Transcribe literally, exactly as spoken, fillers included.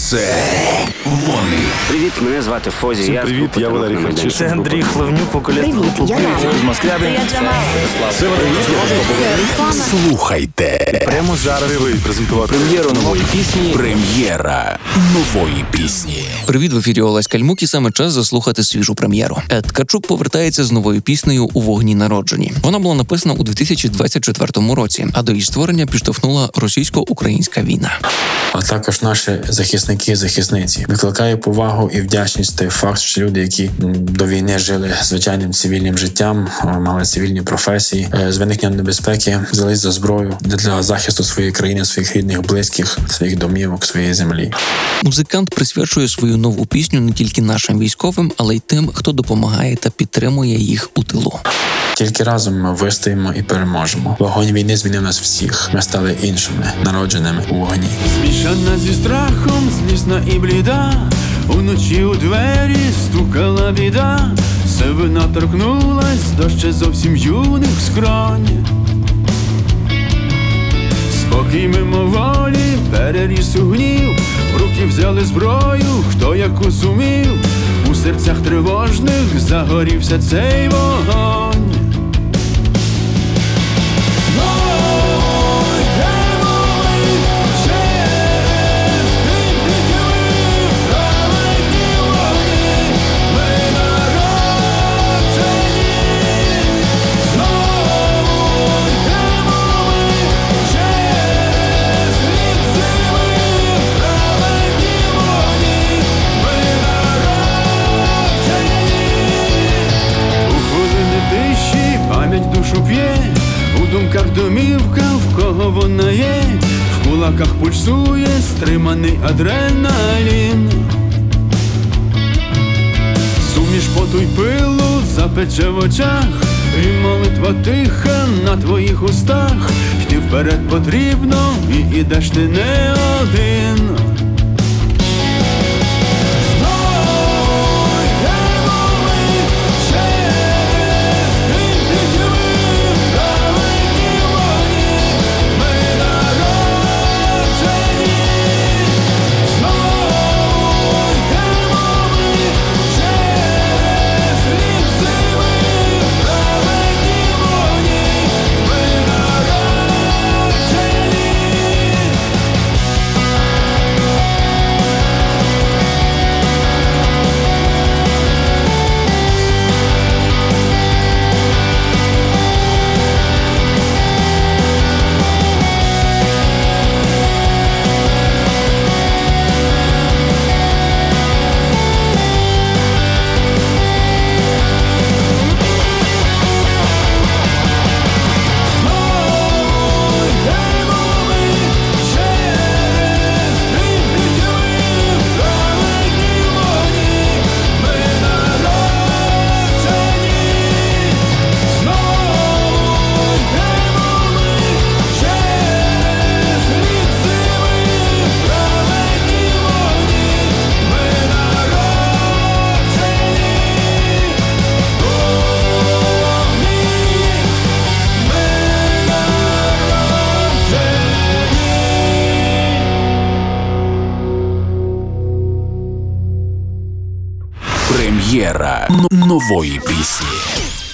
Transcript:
Це вони. Привіт, мене звати Фозі. Всім я привіт, я Валерій Харчишин. Це Андрій Хливнюк, вокаліст групи «Привіт». З Москви. Це я Джамал. Це Валерій. Слухайте. Прямо зараз ви презентувати Прем'єру нової пісні. Прем'єра нової пісні. Привіт, в ефірі Олесь Кальмук, і саме час заслухати свіжу прем'єру. Ед Ткачук повертається з новою піснею «У вогні народжені». Вона була написана у дві тисячі двадцять четвертому році, а до її створення підштовхнула російсько-українська війна. А також наші захисники і захисниці. Викликає повагу і вдячність той факт, що люди, які до війни жили звичайним цивільним життям, мали цивільні професії, з виникненням небезпеки взялись за зброю для захисту своєї країни, своїх рідних, близьких, своїх домівок, своєї землі. Музикант присвячує свою нову пісню не тільки нашим військовим, але й тим, хто допомагає та підтримує їх у тилу. Тільки разом ми вистоїмо і переможемо. Вогонь війни змінив нас всіх. Ми стали іншими, народженими у вогні. Змішана зі страхом, злісна і бліда, уночі у двері стукала біда, сивина торкнулась до ще зовсім юних скронь. Спокій мимоволі переріс у гнів, в руки взяли зброю, хто яку зумів, у серцях тривожних загорівся цей вогонь. Душу п'є, у думках домівка, в кого вона є, в кулаках пульсує стриманий адреналін. Суміш поту й пилу запече в очах, і молитва тиха на твоїх устах. Йти вперед потрібно, і ідеш ти не один. Прем'єра нової пісні.